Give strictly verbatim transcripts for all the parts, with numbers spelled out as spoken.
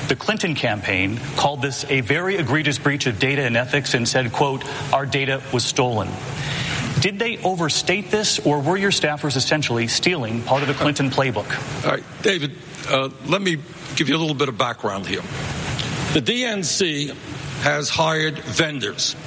The Clinton campaign called this a very egregious breach of data and ethics and said, quote, our data was stolen. Did they overstate this, or were your staffers essentially stealing part of the Clinton playbook? All right, David, uh, let me give you a little bit of background here. The D N C has hired vendors.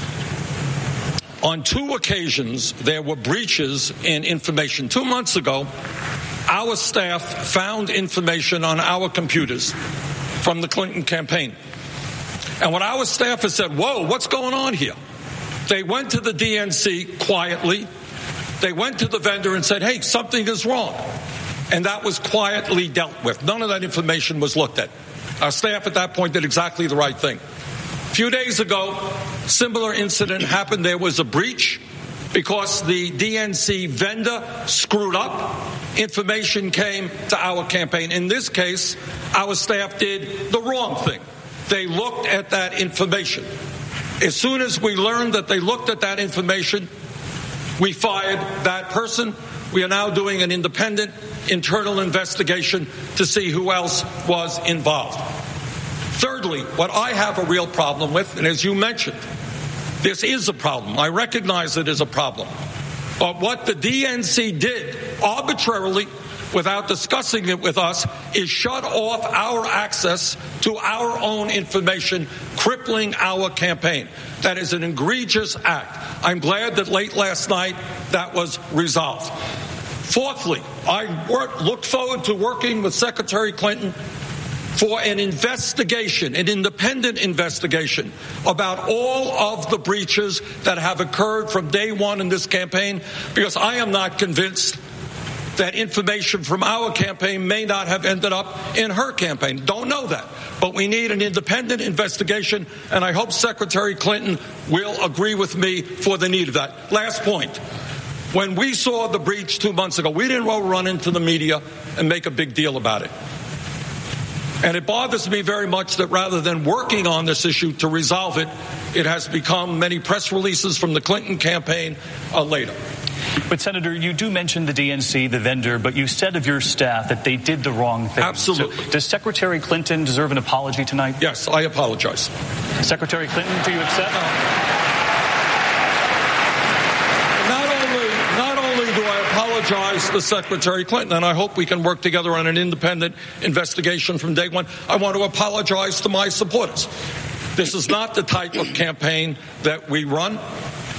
On two occasions, there were breaches in information. Two months ago, our staff found information on our computers from the Clinton campaign. And what our staff has said, whoa, what's going on here? They went to the D N C quietly. They went to the vendor and said, hey, something is wrong. And that was quietly dealt with. None of that information was looked at. Our staff at that point did exactly the right thing. A few days ago, similar incident happened. There was a breach because the D N C vendor screwed up. Information came to our campaign. In this case, our staff did the wrong thing. They looked at that information. As soon as we learned that they looked at that information, we fired that person. We are now doing an independent internal investigation to see who else was involved. Thirdly, what I have a real problem with, and as you mentioned, this is a problem. I recognize it is a problem. But what the D N C did arbitrarily, without discussing it with us, is shut off our access to our own information, crippling our campaign. That is an egregious act. I'm glad that late last night that was resolved. Fourthly, I work, look forward to working with Secretary Clinton for an investigation, an independent investigation about all of the breaches that have occurred from day one in this campaign, because I am not convinced that information from our campaign may not have ended up in her campaign. Don't know that. But we need an independent investigation, and I hope Secretary Clinton will agree with me for the need of that. Last point. When we saw the breach two months ago, we didn't run into the media and make a big deal about it. And it bothers me very much that rather than working on this issue to resolve it, it has become many press releases from the Clinton campaign uh, later. But, Senator, you do mention the D N C, the vendor, but you said of your staff that they did the wrong thing. Absolutely. So does Secretary Clinton deserve an apology tonight? Yes, I apologize. Secretary Clinton, do you accept? Not only, not only do I apologize to Secretary Clinton, and I hope we can work together on an independent investigation from day one, I want to apologize to my supporters. This is not the type of campaign that we run.